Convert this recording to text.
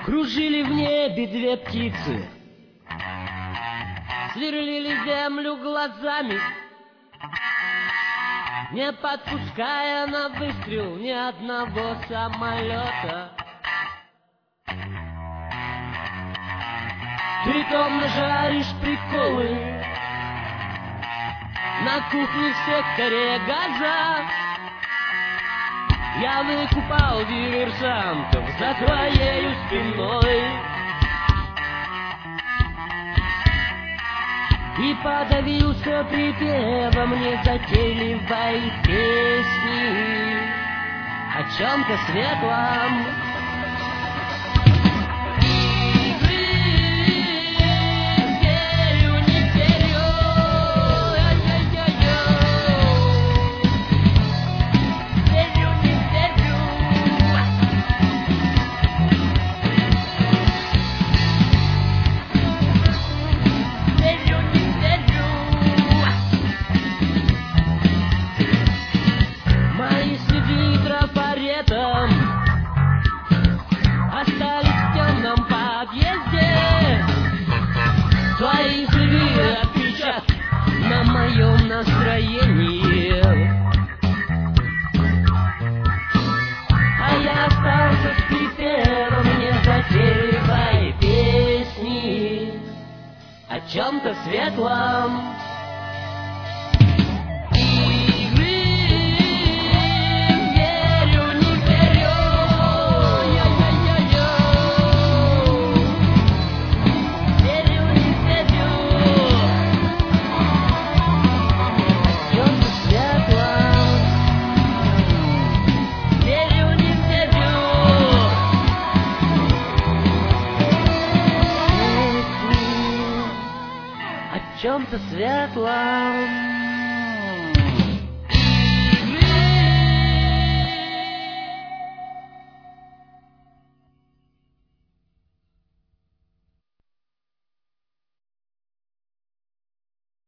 Кружили в небе две птицы, сверлили землю глазами, не подпуская на выстрел ни одного самолета. Ты томно жаришь приколы на кухне в секторе Газа. Я выкупал диверсантов за твоею спиной и подавился припевом незатейливой песни о чем-то светлом. Остались в темном подъезде твои живые отпечатки на моем настроении. А я остался с припевом незатейливой песни о чем-то светлом. О чем-то светлом.